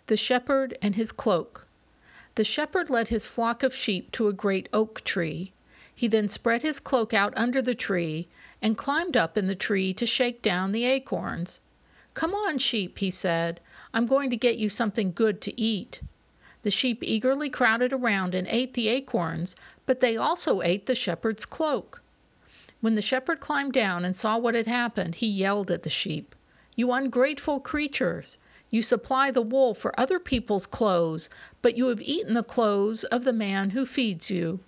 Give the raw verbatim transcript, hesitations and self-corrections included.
The shepherd and his cloak. The shepherd led his flock of sheep to a great oak tree. He then spread his cloak out under the tree and climbed up in the tree to shake down the acorns. "Come on, sheep," he said. "I'm going to get you something good to eat." The sheep eagerly crowded around and ate the acorns, but they also ate the shepherd's cloak. When the shepherd climbed down and saw what had happened, he yelled at the sheep, "You ungrateful creatures! You supply the wool for other people's clothes, but you have eaten the clothes of the man who feeds you."